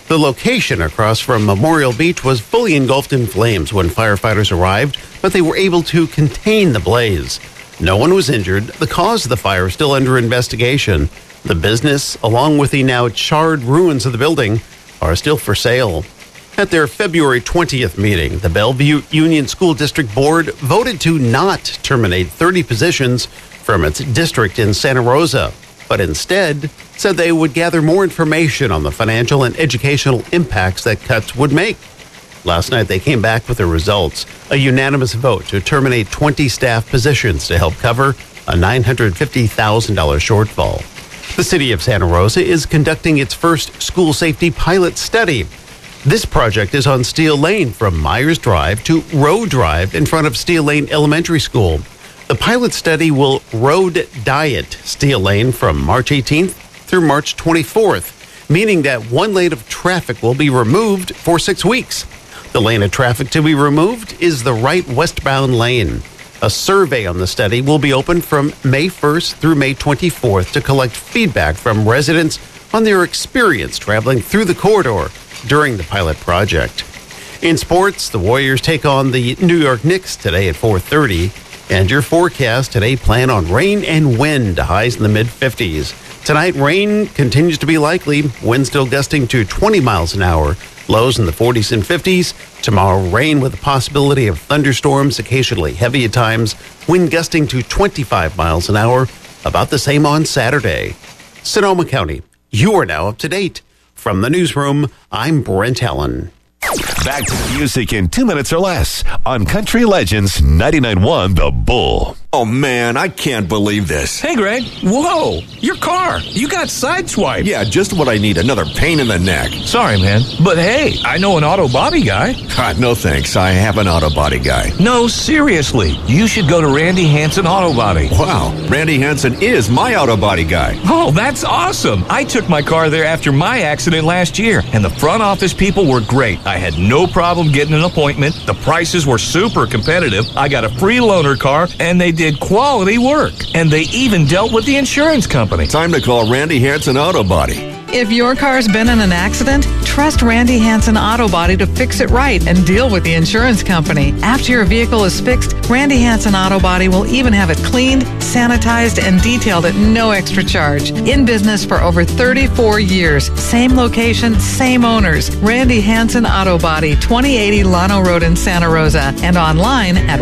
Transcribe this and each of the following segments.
The location across from Memorial Beach was fully engulfed in flames when firefighters arrived, but they were able to contain the blaze. No one was injured. The cause of the fire is still under investigation. The business, along with the now charred ruins of the building, are still for sale. At their February 20th meeting, the Bellevue Union School District Board voted to not terminate 30 positions from its district in Santa Rosa, but instead said they would gather more information on the financial and educational impacts that cuts would make. Last night, they came back with the results, a unanimous vote to terminate 20 staff positions to help cover a $950,000 shortfall. The city of Santa Rosa is conducting its first school safety pilot study. This project is on Steel Lane from Myers Drive to Rowe Drive in front of Steel Lane Elementary School. The pilot study will road diet Steel Lane from March 18th through March 24th, meaning that one lane of traffic will be removed for 6 weeks. The lane of traffic to be removed is the right westbound lane. A survey on the study will be open from May 1st through May 24th to collect feedback from residents on their experience traveling through the corridor during the pilot project. In sports, the Warriors take on the New York Knicks today at 4:30. And your forecast today, plan on rain and wind, highs in the mid-50s. Tonight, rain continues to be likely, wind still gusting to 20 miles an hour, lows in the 40s and 50s. Tomorrow, rain with a possibility of thunderstorms, occasionally heavy at times, wind gusting to 25 miles an hour, about the same on Saturday. Sonoma County, you are now up to date. From the newsroom, I'm Brent Allen. Back to the music in 2 minutes or less on Country Legends 99.1 The Bull. Oh, man, I can't believe this. Hey, Greg. Whoa, your car. You got sideswiped. Yeah, just what I need, another pain in the neck. Sorry, man. But hey, I know an auto body guy. God, no thanks. I have an auto body guy. No, seriously. You should go to Randy Hansen Auto Body. Wow, Randy Hansen is my auto body guy. Oh, that's awesome. I took my car there after my accident last year, and the front office people were great. I had no problem getting an appointment. The prices were super competitive. I got a free loaner car, and they did quality work. And they even dealt with the insurance company. Time to call Randy Hansen Auto Body. If your car's been in an accident, trust Randy Hansen Auto Body to fix it right and deal with the insurance company. After your vehicle is fixed, Randy Hansen Auto Body will even have it cleaned, sanitized, and detailed at no extra charge. In business for over 34 years. Same location, same owners. Randy Hansen Auto Body, 2080 Llano Road in Santa Rosa, and online at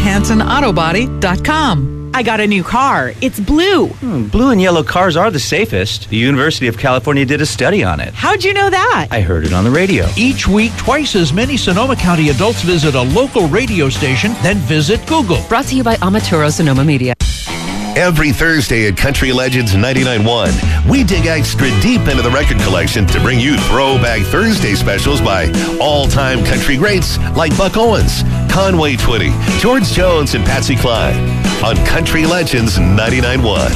randyhansenautobody.com. I got a new car. It's blue. Blue and yellow cars are the safest. The University of California did a study on it. How'd you know that? I heard it on the radio. Each week, twice as many Sonoma County adults visit a local radio station than visit Google. Brought to you by Amaturo Sonoma Media. Every Thursday at Country Legends 99.1, we dig extra deep into the record collection to bring you Throwback Thursday specials by all-time country greats like Buck Owens, Conway Twitty, George Jones, and Patsy Cline on Country Legends 99.1.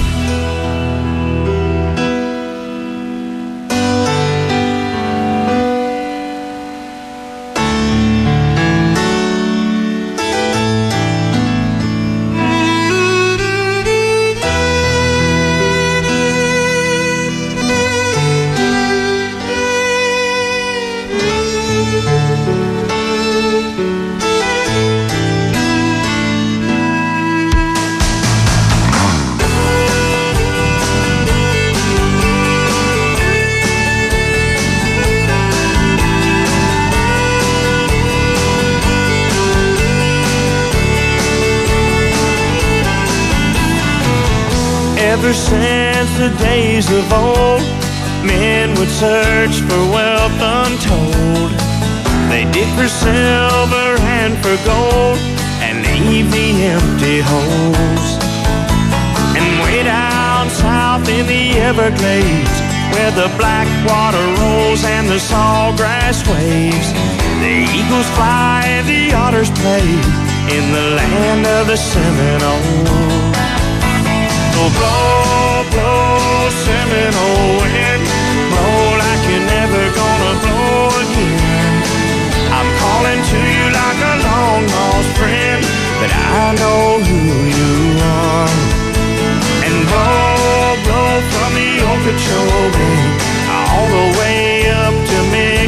Ever since the days of old, men would search for wealth untold. They dig for silver and for gold, and leave the empty holes. And way down south in the Everglades, where the black water rolls and the sawgrass waves, the eagles fly and the otters play in the land of the Seminole. So blow, blow, Seminole wind, blow like you're never gonna blow again. I'm calling to you like a long-lost friend, but I know who you are. And blow, blow from the Okeechobee all the way up to Memphis.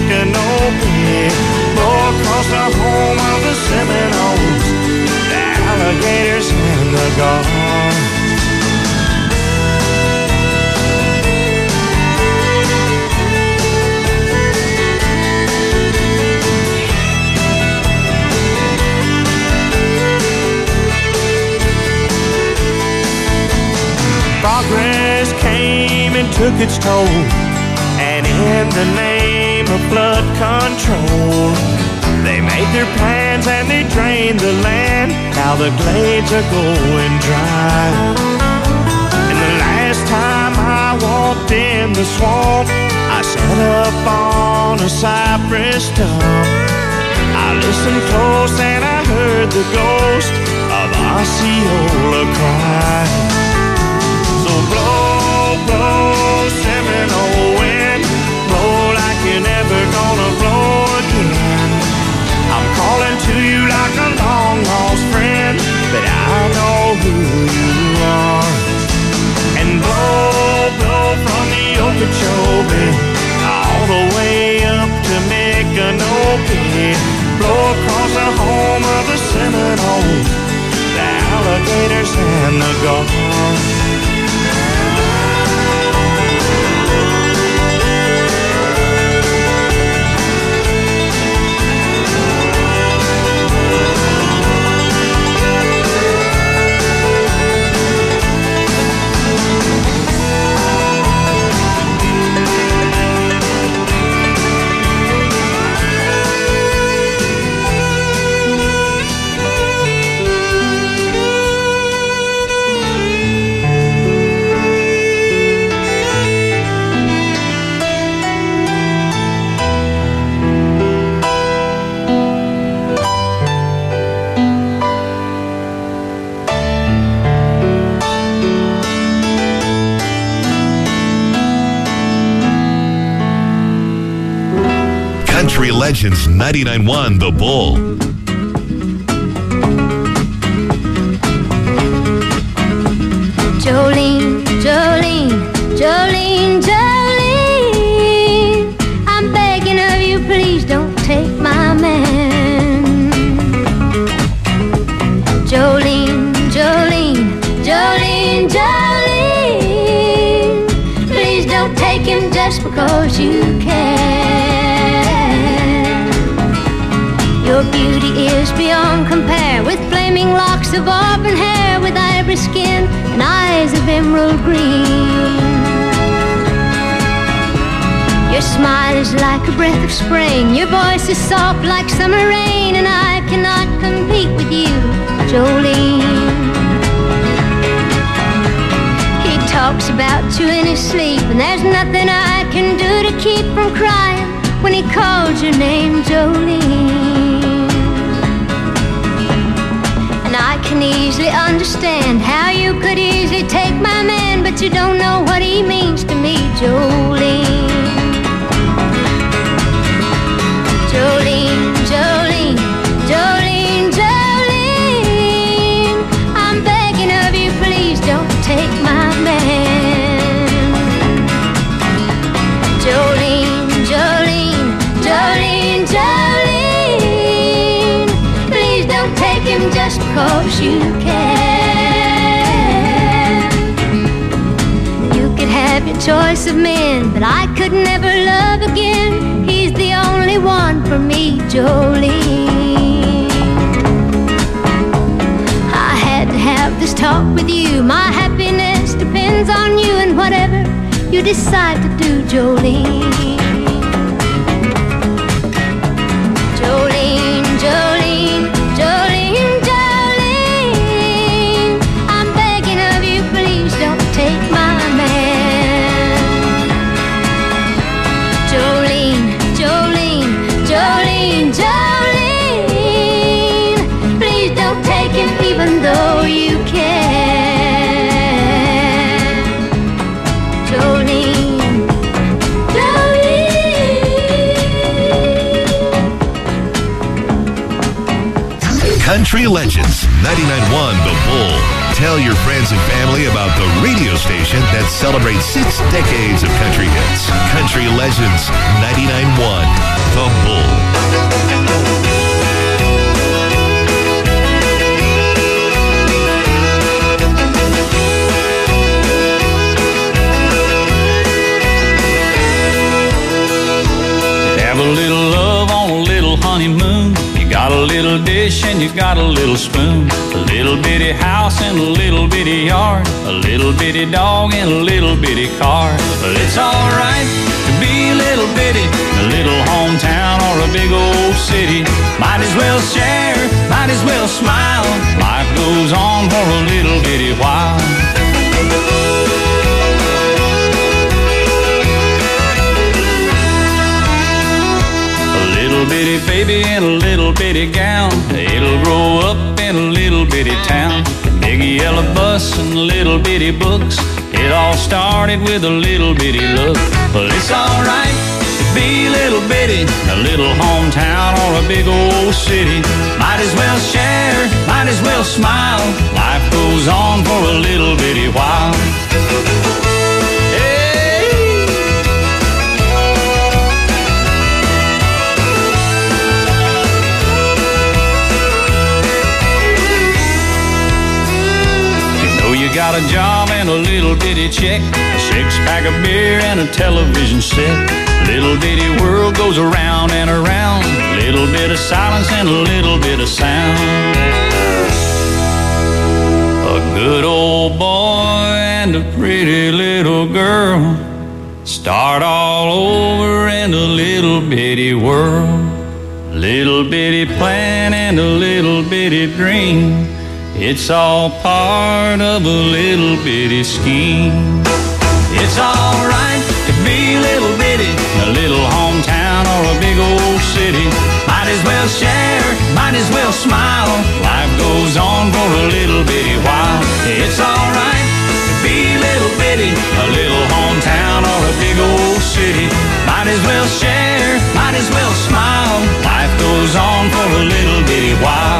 gone. Progress came and took its toll, and in the name of flood control, they made their plans and they drained the land. Now the glades are going dry. And the last time I walked in the swamp, I sat up on a cypress stump. I listened close and I heard the ghost of Osceola cry. So blow, blow, Seminole wind, blow like you're never gonna blow again. I'm calling to you like a long-lost friend, but I know who you are. And blow, blow from the Okeechobee all the way up to Micanopy. Blow across the home of the Seminoles, the alligators and the gulls. Country Legends 99.1 The Bull. Jolene, Jolene, Jolene, Jolene, I'm begging of you, please don't take my man. Jolene, Jolene, Jolene, Jolene, please don't take him just because you can. Your beauty is beyond compare, with flaming locks of auburn hair, with ivory skin and eyes of emerald green. Your smile is like a breath of spring, your voice is soft like summer rain, and I cannot compete with you, Jolene. He talks about you in his sleep, and there's nothing I can do to keep from crying when he calls your name, Jolene. I can easily understand how you could easily take my man, but you don't know what he means to me, Jolene. Jolene, Jolene, Jolene, Jolene, I'm begging of you, please don't take my man. Jolene, Jolene, Jolene, Jolene, please don't take him just because you can. You could have your choice of men, but I could never love again. He's the only one for me, Jolene. I had to have this talk with you. My happiness depends on you, and whatever you decide to do, Jolene. Jolene, Jolene, Jolene, Jolene, I'm begging of you, please don't take my man. Jolene, Jolene, Jolene, Jolene, please don't take him even though you can. Jolene, Country Legends 99.1 The Bull. Tell your friends and family about the radio station that celebrates 6 decades of country hits. Country Legends 99.1 The Bull. little dish and you got a little spoon, a little bitty house and a little bitty yard, a little bitty dog and a little bitty car. But it's alright to be a little bitty, a little hometown or a big old city. Might as well share, might as well smile. Life goes on for a little bitty while. Little bitty baby in a little bitty gown, it'll grow up in a little bitty town. Big yellow bus and little bitty books, it all started with a little bitty look. But it's alright to be a little bitty, a little hometown or a big old city. Might as well share, might as well smile. Life goes on for a little bitty while. You got a job and a little bitty check, a six-pack of beer and a television set. Little bitty world goes around and around, little bit of silence and a little bit of sound. A good old boy and a pretty little girl start all over in a little bitty world. Little bitty plan and a little bitty dream, it's all part of a little bitty scheme. It's alright to be a little bitty, a little hometown or a big old city. Might as well share, might as well smile. Life goes on for a little bitty while. It's alright to be a little bitty, a little hometown or a big old city. Might as well share, might as well smile. Life goes on for a little bitty while.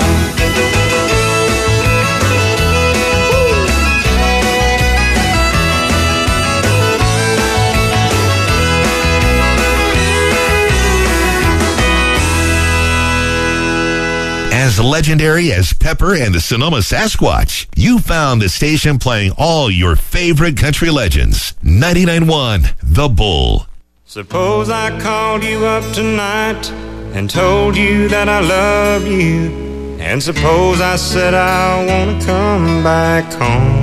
As legendary as Pepper and the Sonoma Sasquatch, you found the station playing all your favorite country legends. 99.1 The Bull. Suppose I called you up tonight and told you that I love you, and suppose I said I want to come back home,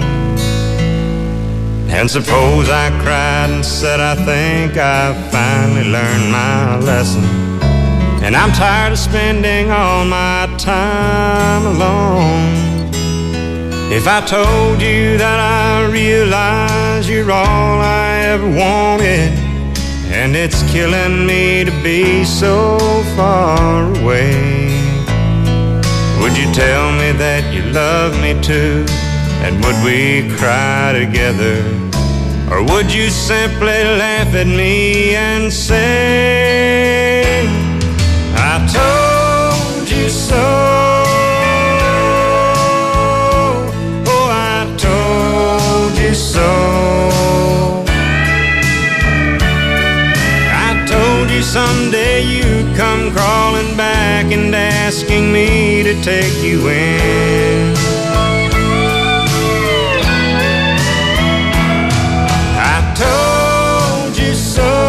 and suppose I cried and said I think I've finally learned my lesson, and I'm tired of spending all my time alone. If I told you that I realize you're all I ever wanted, and it's killing me to be so far away, would you tell me that you love me too, and would we cry together? Or would you simply laugh at me and say, I told you so? Oh, I told you so. I told you someday you'd come crawling back and asking me to take you in. I told you so.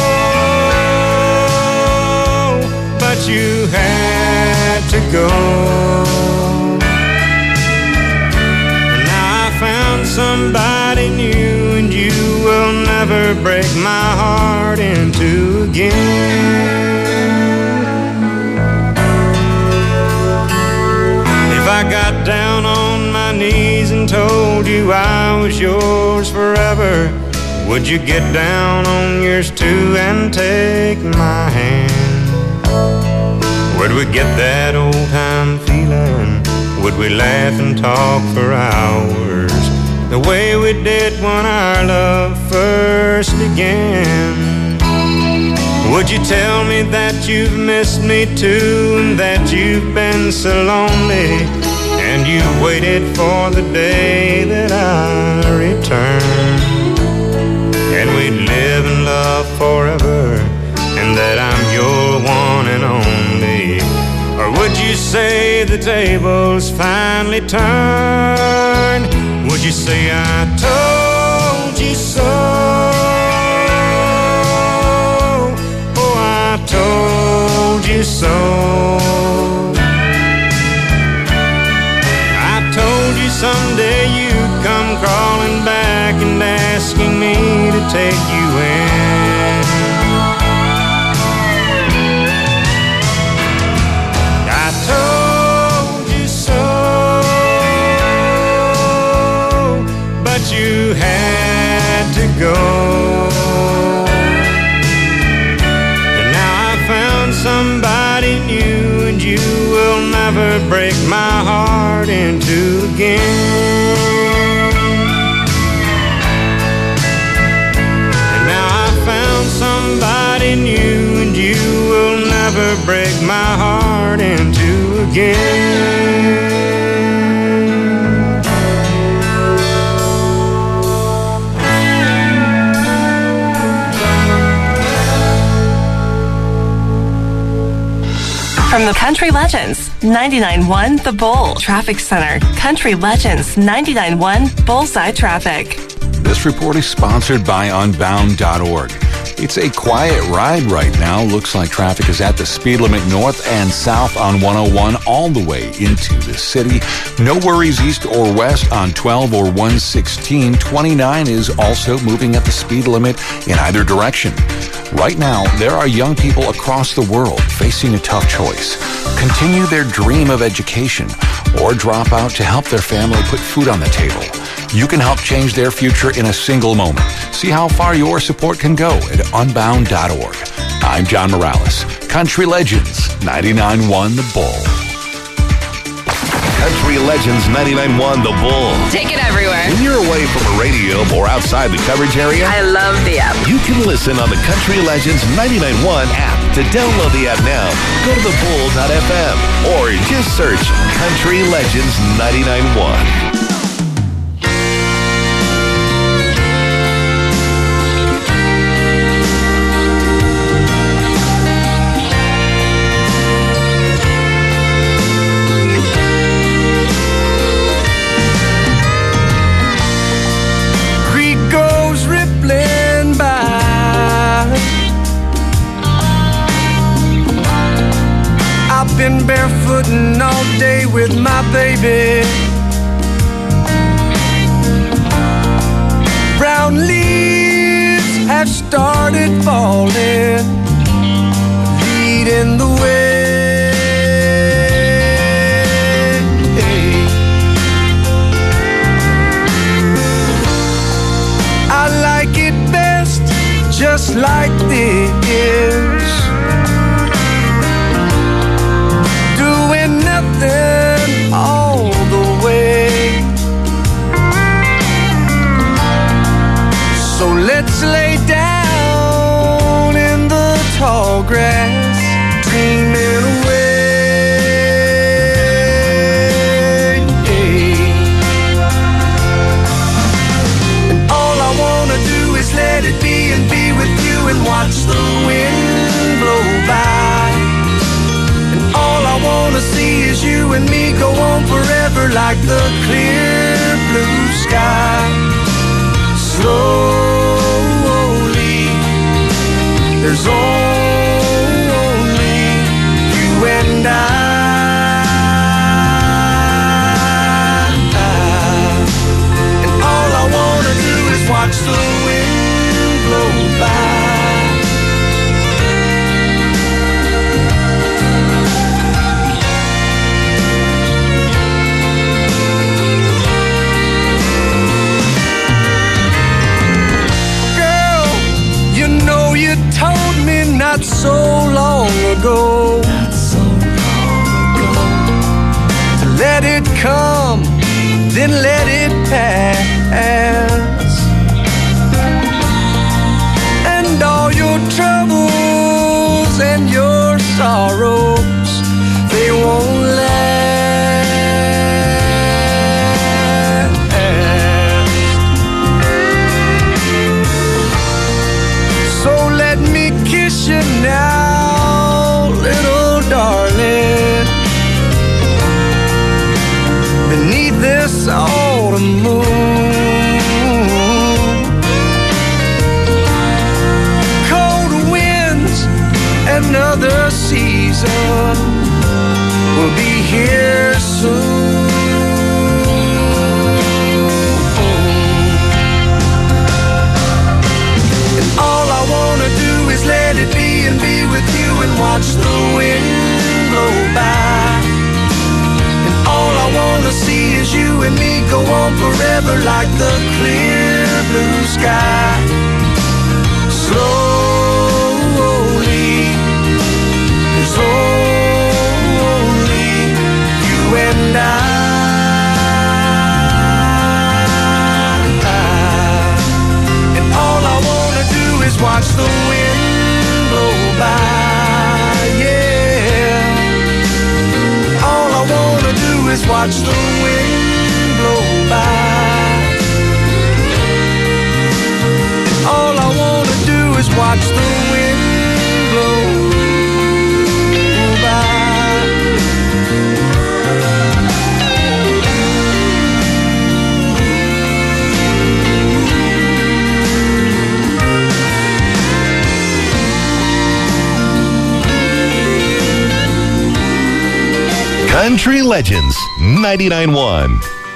You had to go. And now I found somebody new, and you will never break my heart in two again. If I got down on my knees and told you I was yours forever, would you get down on yours too and take my hand? Would we get that old-time feeling? Would we laugh and talk for hours, the way we did when our love first began? Would you tell me that you've missed me too, and that you've been so lonely, and you waited for the day that I return, and we'd live and love forever, and that I'm your one and only? Or would you say the tables finally turned? Would you say I told you so? Oh, I told you so. asking me to take you in. I told you so, but you had to go. And now I found somebody new, and you will never break my heart in two again. And now I found somebody new, and you will never break my heart in two again. From the Country Legends, 99.1 The Bull Traffic Center. Country Legends, 99.1 Bullseye Traffic. This report is sponsored by Unbound.org. It's a quiet ride right now. Looks like traffic is at the speed limit north and south on 101 all the way into the city. No worries east or west on 12 or 116. 29 is also moving at the speed limit in either direction. Right now, there are young people across the world facing a tough choice. Continue their dream of education or drop out to help their family put food on the table. You can help change their future in a single moment. See how far your support can go at Unbound.org. I'm John Morales. Country Legends, 99.1 The Bull. Country Legends 99.1 The Bull. Take it everywhere. When you're away from a radio or outside the coverage area, I love the app. You can listen on the Country Legends 99.1 app. To download the app now, go to thebull.fm or just search Country Legends 99.1. Been barefooting all day with my baby. Brown leaves have started falling, leading the way. I like it best just like this. Nothing all the way. So let's lay down in the tall grass, dreaming away. And all I wanna do is let it be and be with you and watch the wind blow by. All I wanna see is you and me go on forever like the clear blue sky. Slowly, there's only you and I. And all I wanna do is watch the wind blow by. You told me not so long ago, to let it come, then let it pass. And all your troubles and your sorrows, they won't last. So let me kiss you now, little darling, beneath this autumn moon. Cold winds, another season will be here soon. watch the wind blow by. And all I wanna see is you and me go on forever like the clear blue sky. Slowly, 'cause only you and I. And all I wanna do is watch the wind blow by, yeah. All I wanna do is watch the wind blow by. And all I wanna do is watch the wind blow by. Country Legends 99.1.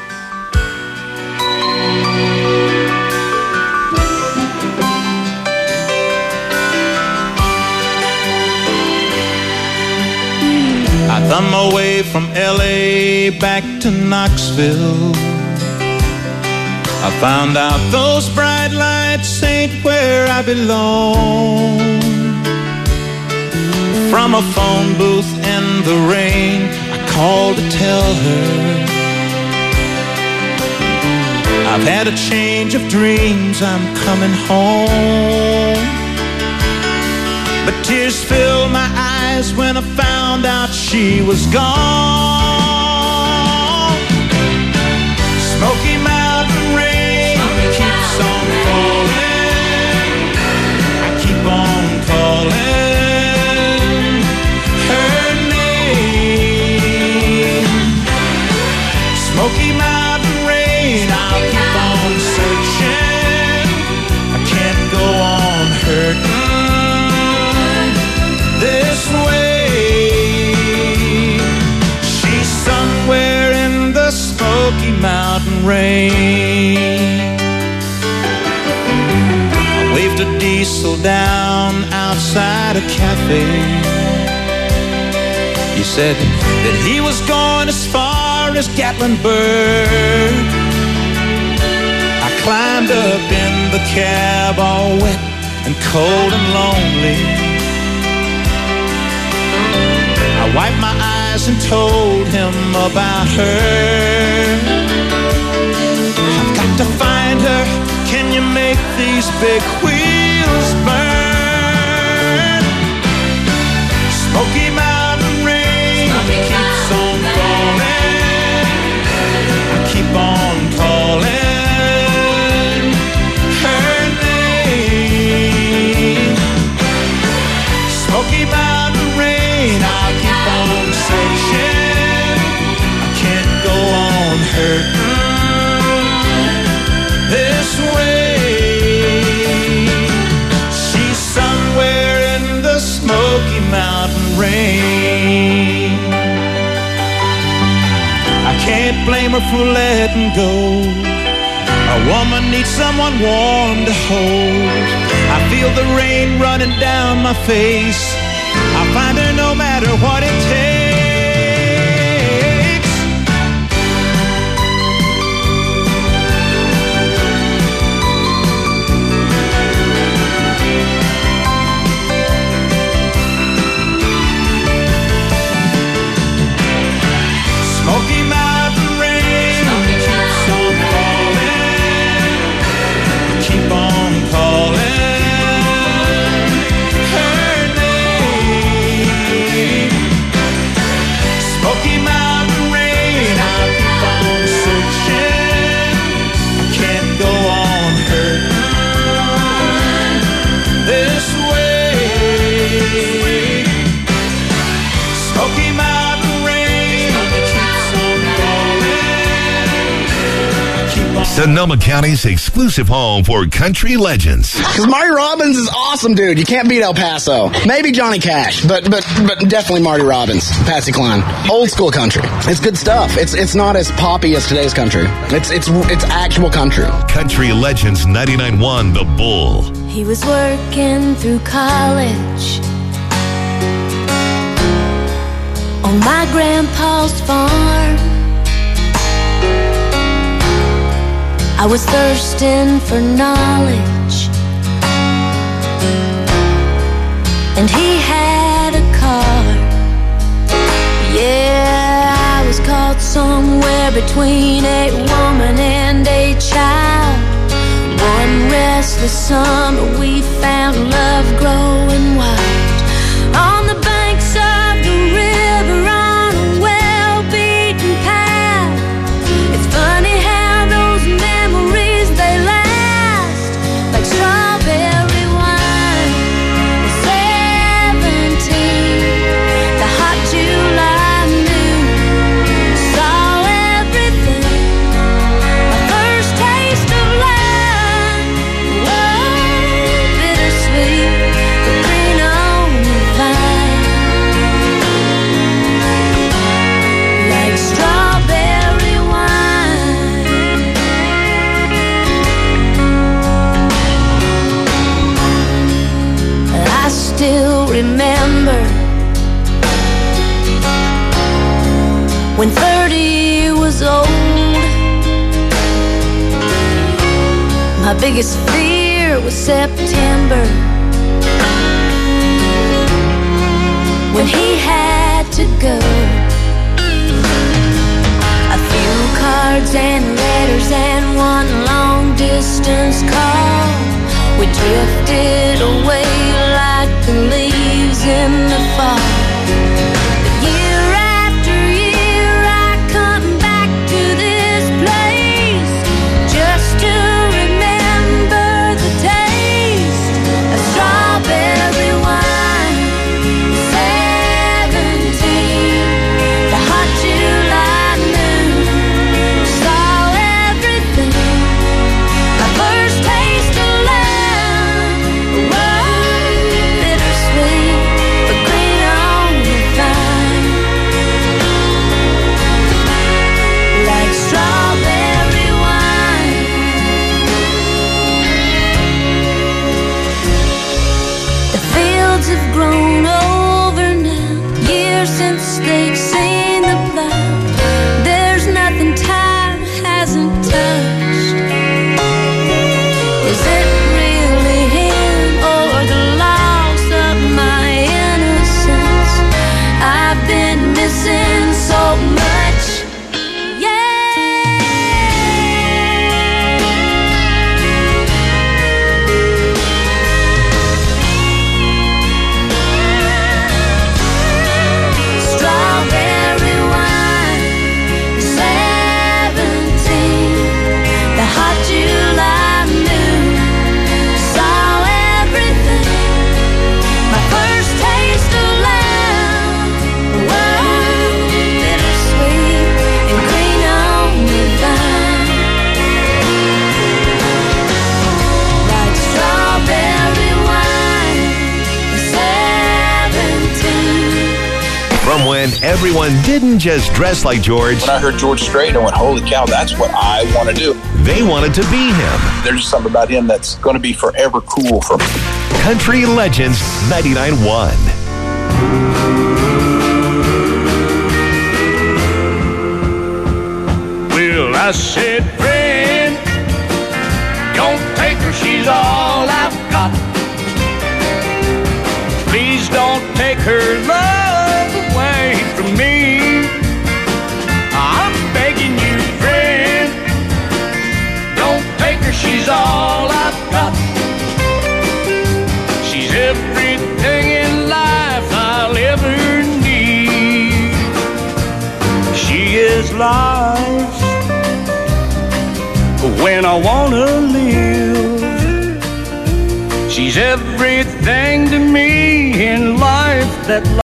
I thumb my way from LA back to Knoxville. I found out those bright lights ain't where I belong. From a phone booth in the rain, I called to tell her I've had a change of dreams, I'm coming home. But tears filled my eyes when I found out she was gone. Smoky Mountain rain keeps on falling. I keep on calling her name. Smoky Mountain rain, I'll keep on searching. I can't go on hurting this way. She's somewhere in the Smoky Mountain rain. I waved a diesel down outside a cafe. He said that he was going as far as Gatlinburg. I climbed up in the cab all wet and cold and lonely. I wiped my eyes and told him about her. I've got to find her. Can you make these big wheels burn? Smoky Mountain rain keeps on falling. I keep on calling her name. Smoky Mountain rain, I'll keep on searching. I can't go on hurting this way. She's somewhere in the Smoky Mountain rain. I can't blame her for letting go. A woman needs someone warm to hold. I feel the rain running down my face. I'll find her no matter what it takes. Smoky Mountain rain keeps on falling. Keep on calling her name. Smoky Mountain rain, I'll keep on searching. I can't go on hurting this way. Smoky Mountain rain keeps on falling. Sonoma County's exclusive home for country legends. Because Marty Robbins is awesome, dude. You can't beat El Paso. Maybe Johnny Cash, but definitely Marty Robbins, Patsy Cline. Old school country. It's good stuff. It's not as poppy as today's country. It's actual country. Country Legends 99.1 The Bull. He was working through college, on my grandpa's farm. I was thirsting for knowledge, and he had a car. Yeah, I was caught somewhere between a woman and a child. One restless summer we found love growing wild on the banks of the river on a well-beaten path. It's funny how those memories, they last like strawberry wine. 17, the hot July noon, saw everything. My first taste of love, whoa, bittersweet, the green on the vine, like strawberry wine. I still remember when 30 was old. My biggest fear was September, when he had to go. A few cards and letters and one long distance call. We drifted away like the leaves in the fall. But year after year I come back to this place just to remember the taste of strawberry wine. 17, the hot July noon, saw everything. My first taste of love, whoa, bittersweet, but green on the vine, like strawberry wine. The fields have grown over now, years since they've seen the plow. There's nothing time hasn't touched. Is it really him or the loss of my innocence? I've been missing so much. Strawberry wine, 17, the hot July noon, saw everything. My first taste of love, whoa, bittersweet, and green on the vine, like strawberry wine, 17. From when everyone didn't just dress like George, When I heard George Strait, I went, holy cow, that's what I want to do. they wanted to be him. There's just something about him that's going to be forever cool for me. Country Legends 99.1. Well, I said, friend, don't take her, she's all I've got. Please don't take her love away from me. I'm begging you, friend, don't take her, she's all I've got. She's everything in life I'll ever need. She is life when I wanna live. She's everything to me in life that